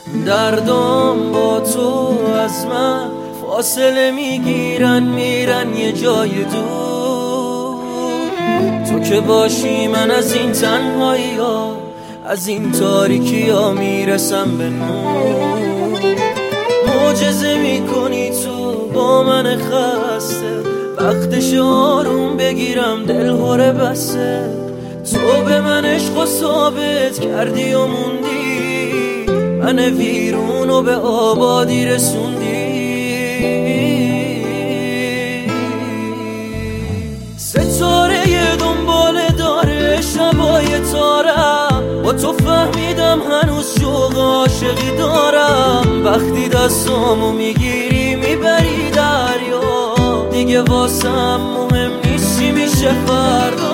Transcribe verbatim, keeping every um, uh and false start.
دردام با تو از من فاصله میگیرن، میرن یه جای دور. تو که باشی من از این تنهایی ها، از این تاریکی ها میرسم به نور. معجزه میکنی تو با من خسته، وقتش آروم بگیرم دل هره بسته. تو به من عشق و ثابت کردی و موندی، من ویرون و به آبادی رسوندی. ستاره دنبال داره شبای تارم، با تو فهمیدم هنوز شوق عاشقی دارم. وقتی دستامو میگیری میبری دریا، دیگه واسم مهم نیست چی میشه فردا.